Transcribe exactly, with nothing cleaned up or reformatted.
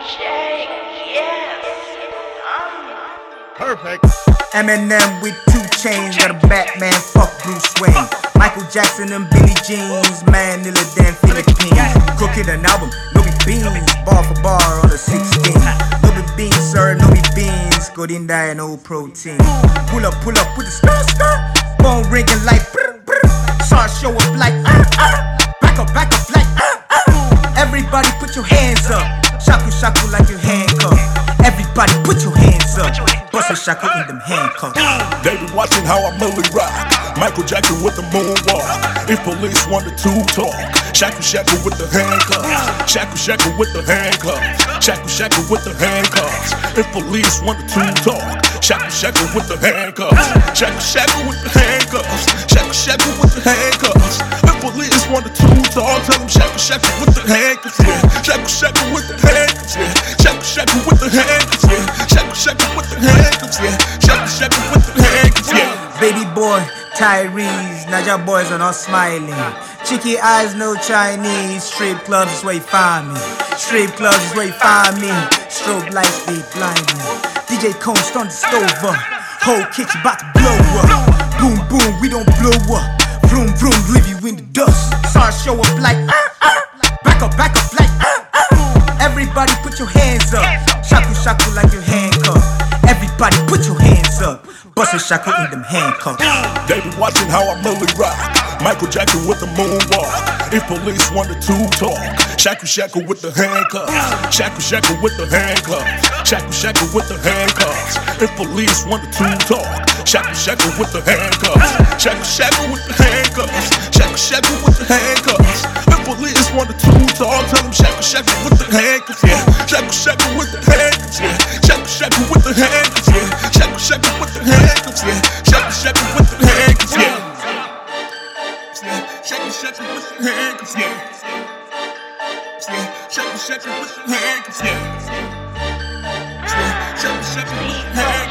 Jay, yes. Um. Perfect. Eminem with two chains, got a Batman, fuck Bruce Wayne. Michael Jackson and Billie Jeans, man, nilla damn Philippines. Cooking an album, no be beans, bar for bar on a sixteen. No be beans, sir, no be beans, good in there, no protein. Pull up, pull up with the skirt, skirt, phone ringing like brr, brr. Start show up like uh, uh. Back up, back up like uh, uh. Everybody put your hands up, shaku shaku like you handcuffed. Everybody put your hands up, bust a shackle in them handcuffs. They be watching how I really rock. Michael Jackson with the moonwalk. If police wanted to talk, shackle shackle with the handcuffs. Shackle shackle with the handcuffs. Shackle shackle with the handcuffs. If police wanted to talk, shackle shackle with the handcuffs. Shackle shackle with the handcuffs. Shackle shackle with the handcuffs. If police wanted to talk, tell them shackle shackle with the handcuffs. Yeah. Shackle shackle with the handcuffs. Yeah. Shackle shackle with the handcuffs. Yeah. Shackle shackle with the handcuffs. Yeah. Shackle shackle with the handcuffs. Yeah. Baby boy, Tyrese, Naja boys are not smiling. Cheeky eyes, no Chinese. Strip clubs is where you find me. Strip clubs is where you find me. Strobe lights, they blind me. D J Cone stun the stove up. Whole kitchen about to blow up. Boom boom, we don't blow up. Vroom vroom, leave you in the dust. Start show up like uh uh. Back up, back up like uh uh. Everybody put your hands up. Shaku shaku like your handcuffs. Everybody put your hands up. Bust a shackle in them handcuffs. They be watching how I really rock. Michael Jackson with the moonwalk. If police wanted to talk, shackle shackle with the handcuffs. Shackle shackle with the handcuffs. Shackle shackle with the handcuffs. If police wanted to talk, shackle shackle with the handcuffs. Shackle shackle with the handcuffs. Shackle shackle with the handcuffs. If police wanted to talk, tell them shackle shackle with the handcuffs. Yeah. Shackle shackle with the handcuffs. Yeah. Shackle shackle with the handcuffs. Yeah. Shackle shackle with the handcuffs. Yeah. Shackle shackle with the handcuffs. Yeah. Shackle shackle with the handcuffs. Yeah. Shackle shackle with the handcuffs. Yeah. Shackle shackle with the handcuffs.